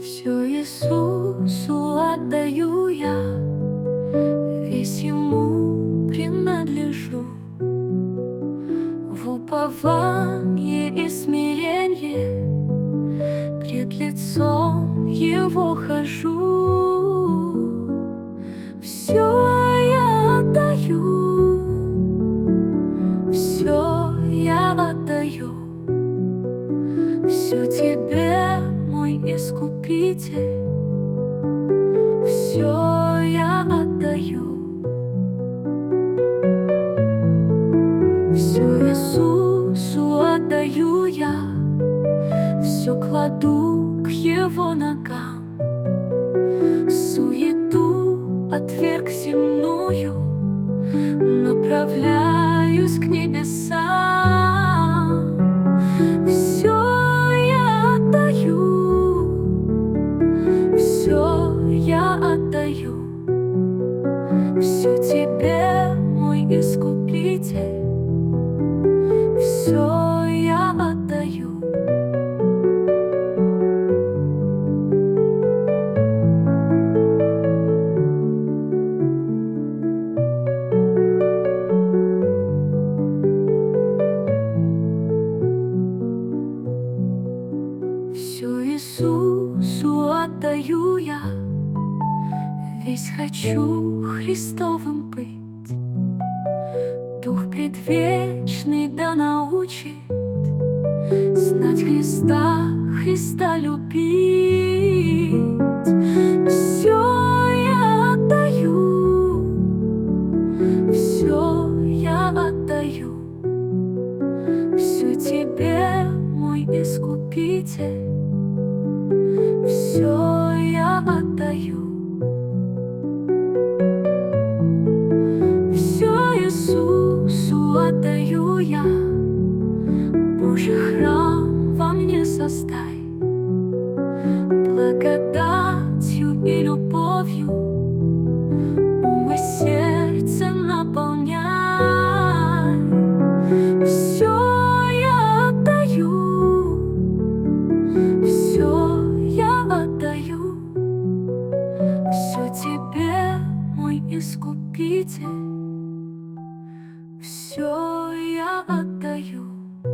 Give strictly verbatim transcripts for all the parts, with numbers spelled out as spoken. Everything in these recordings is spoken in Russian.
Все Иисусу отдаю я, весь Ему принадлежу. В уповании и смиренье пред лицом Его хожу. Все я отдаю, все я отдаю, все Тебе, мой Искупитель, все я отдаю, все Иисусу отдаю я, все кладу к Его ногам. Суету отверг земную, направляюсь к небесам. Все я отдаю, все я отдаю, все Тебе, мой Искупитель, все я отдаю. Все Иисусу отдаю я, весь хочу Христовым быть. Дух предвечный да научит знать Христа, Христа любить. Все я отдаю, все я отдаю, все Тебе, мой Искупитель, все я отдаю. Все Иисусу отдаю я, Божий храм во мне создай, благодатью и любовью ум и сердце наполняй. Все я отдаю, все я отдаю, все Тебе, мой Искупитель, все я отдаю.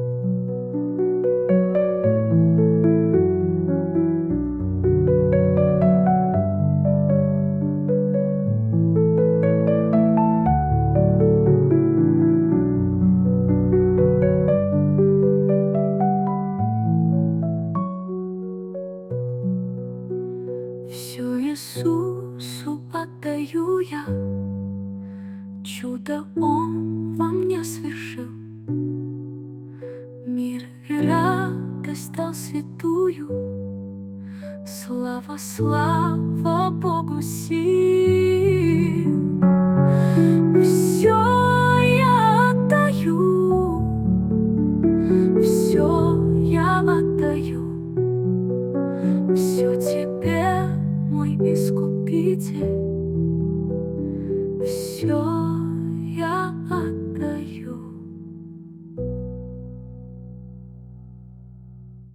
Все Иисусу отдаю я, чудо Он во мне свершил. Мир и радость дал святую, слава, слава Богу сил. Все я отдаю, все я отдаю,